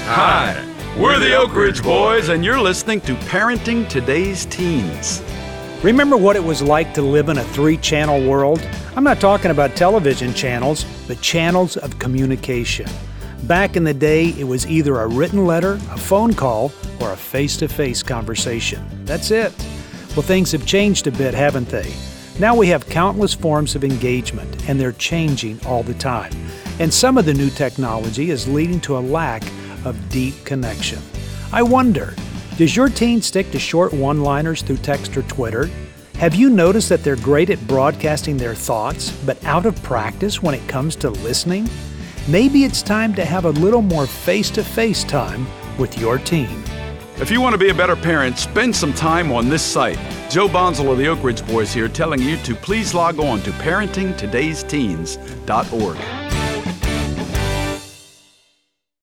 Hi, we're the Oak Ridge Boys, and you're listening to Parenting Today's Teens. Remember what it was like to live in a 3-channel world? I'm not talking about television channels, but channels of communication. Back in the day, it was either a written letter, a phone call, or a face-to-face conversation. That's it. Well, things have changed a bit, haven't they? Now we have countless forms of engagement, and they're changing all the time. And some of the new technology is leading to a lack of deep connection. I wonder, does your teen stick to short one-liners through text or Twitter? Have you noticed that they're great at broadcasting their thoughts, but out of practice when it comes to listening? Maybe it's time to have a little more face-to-face time with your teen. If you want to be a better parent, spend some time on this site. Joe Bonzel of the Oak Ridge Boys here telling you to please log on to parentingtodaysteens.org.